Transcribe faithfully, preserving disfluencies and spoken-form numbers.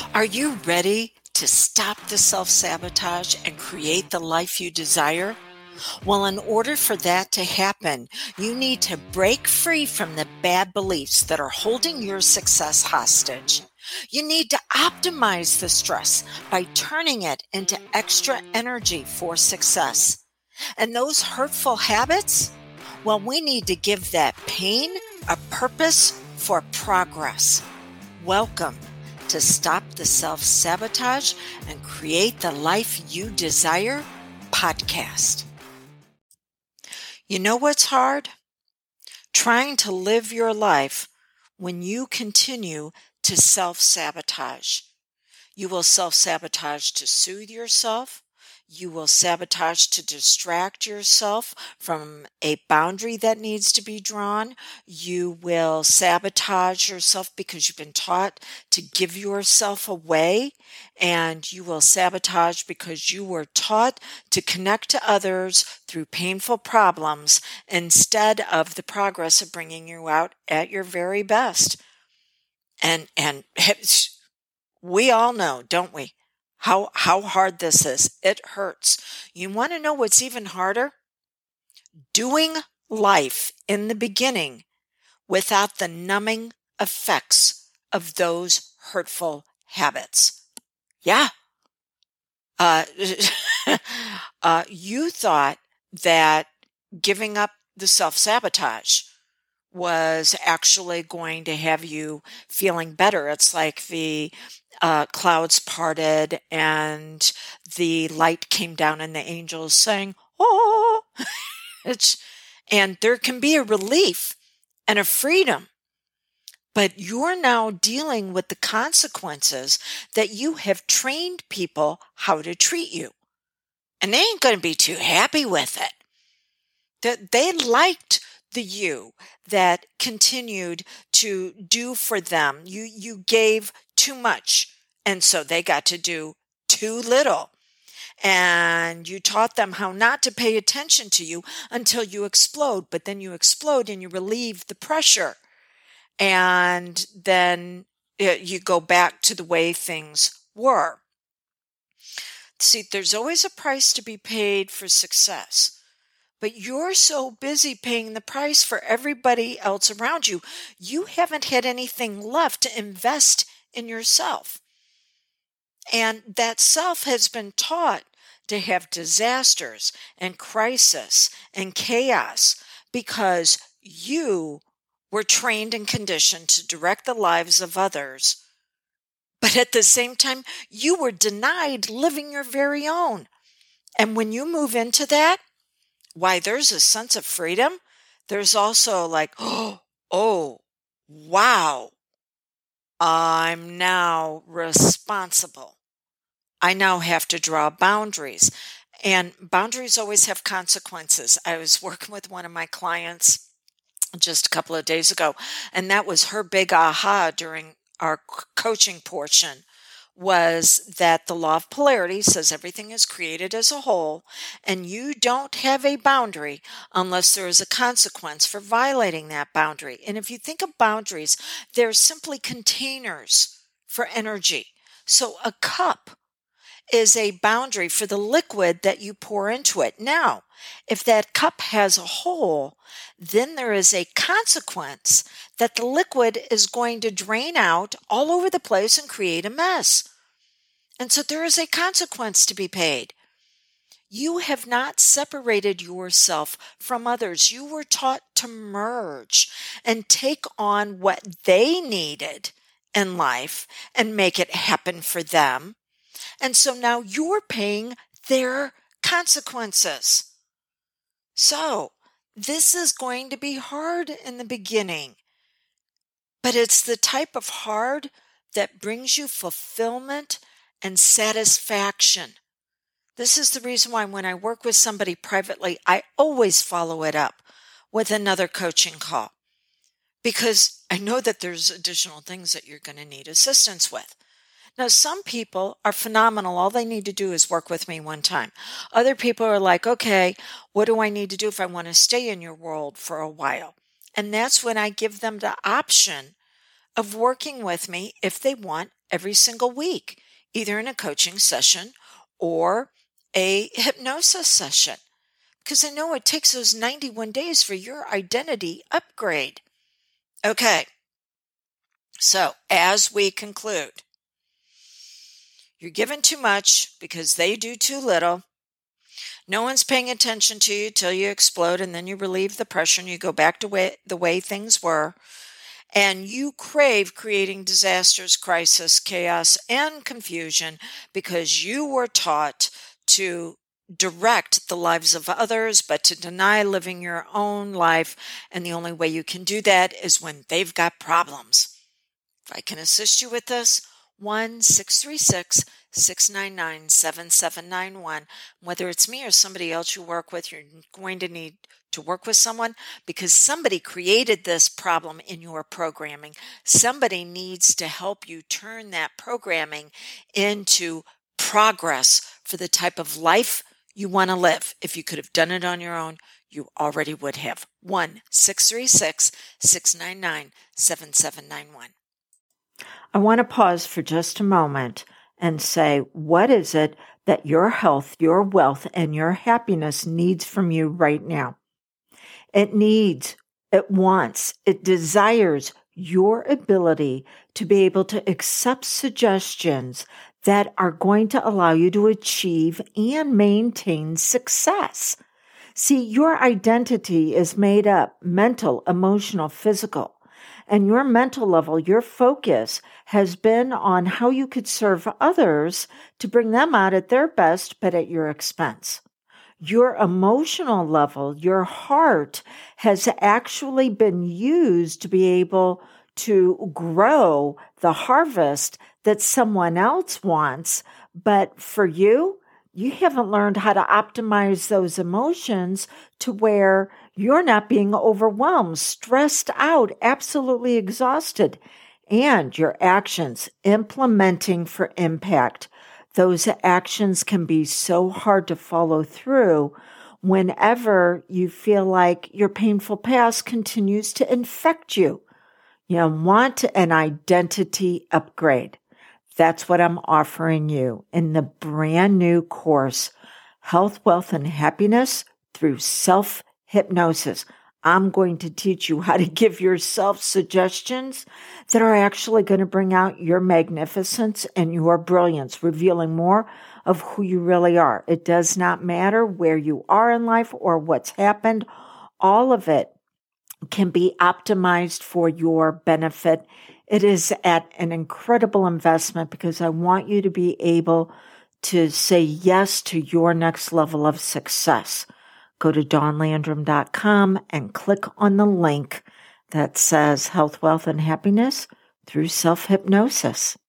Are you ready to stop the self-sabotage and create the life you desire? Well, in order for that to happen, you need to break free from the bad beliefs that are holding your success hostage. You need to optimize the stress by turning it into extra energy for success. And those hurtful habits? Well, we need to give that pain a purpose for progress. Welcome to Stop the Self-Sabotage and Create the Life You Desire podcast. You know what's hard? Trying to live your life when you continue to self-sabotage. You will self-sabotage to soothe yourself. You will sabotage to distract yourself from a boundary that needs to be drawn. You will sabotage yourself because you've been taught to give yourself away. And you will sabotage because you were taught to connect to others through painful problems instead of the progress of bringing you out at your very best. And, and we all know, don't we? How how hard this is. It hurts. You want to know what's even harder? Doing life in the beginning without the numbing effects of those hurtful habits. Yeah. Uh, uh, you thought that giving up the self-sabotage was actually going to have you feeling better. It's like the uh, clouds parted and the light came down and the angels sang, oh, it's, and there can be a relief and a freedom, but you're now dealing with the consequences that you have trained people how to treat you. And they ain't going to be too happy with it. That they liked the you that continued to do for them. You, you gave too much, and so they got to do too little. And you taught them how not to pay attention to you until you explode, but then you explode and you relieve the pressure. And then it, you go back to the way things were. See, there's always a price to be paid for success. But you're so busy paying the price for everybody else around you, you haven't had anything left to invest in yourself. And that self has been taught to have disasters and crisis and chaos because you were trained and conditioned to direct the lives of others. But at the same time, you were denied living your very own. And when you move into that, why, there's a sense of freedom. There's also like, oh, oh, wow, I'm now responsible. I now have to draw boundaries. And boundaries always have consequences. I was working with one of my clients just a couple of days ago, and that was her big aha during our coaching portion. Was that the law of polarity says everything is created as a whole, and you don't have a boundary unless there is a consequence for violating that boundary. And if you think of boundaries, they're simply containers for energy. So a cup is a boundary for the liquid that you pour into it. Now, if that cup has a hole, then there is a consequence that the liquid is going to drain out all over the place and create a mess. And so there is a consequence to be paid. You have not separated yourself from others. You were taught to merge and take on what they needed in life and make it happen for them. And so now you're paying their consequences. So this is going to be hard in the beginning, but it's the type of hard that brings you fulfillment and satisfaction. This is the reason why when I work with somebody privately, I always follow it up with another coaching call, because I know that there's additional things that you're going to need assistance with. Now, some people are phenomenal. All they need to do is work with me one time. Other people are like, okay, what do I need to do if I want to stay in your world for a while? And that's when I give them the option of working with me if they want every single week, either in a coaching session or a hypnosis session. Because I know it takes those ninety-one days for your identity upgrade. Okay. So as we conclude, you're given too much because they do too little. No one's paying attention to you till you explode, and then you relieve the pressure and you go back to way, the way things were. And you crave creating disasters, crisis, chaos, and confusion because you were taught to direct the lives of others, but to deny living your own life. And the only way you can do that is when they've got problems. If I can assist you with this, one six three six, six nine nine, seven seven nine one. Whether it's me or somebody else you work with, you're going to need to work with someone because somebody created this problem in your programming. Somebody needs to help you turn that programming into progress for the type of life you want to live. If you could have done it on your own, you already would have. one six three six, six nine nine, seven seven nine one. I want to pause for just a moment and say, what is it that your health, your wealth, and your happiness needs from you right now? It needs, it wants, it desires your ability to be able to accept suggestions that are going to allow you to achieve and maintain success. See, your identity is made up mental, emotional, physical. And your mental level, your focus has been on how you could serve others to bring them out at their best, but at your expense. Your emotional level, your heart has actually been used to be able to grow the harvest that someone else wants. But for you, you haven't learned how to optimize those emotions to where you're not being overwhelmed, stressed out, absolutely exhausted, and your actions implementing for impact. Those actions can be so hard to follow through whenever you feel like your painful past continues to infect you. You want an identity upgrade. That's what I'm offering you in the brand new course, Health, Wealth, and Happiness through Self-Hypnosis. I'm going to teach you how to give yourself suggestions that are actually going to bring out your magnificence and your brilliance, revealing more of who you really are. It does not matter where you are in life or what's happened. All of it can be optimized for your benefit. It is at an incredible investment because I want you to be able to say yes to your next level of success. Go to dawn landrum dot com and click on the link that says Health, Wealth, and Happiness through Self-Hypnosis.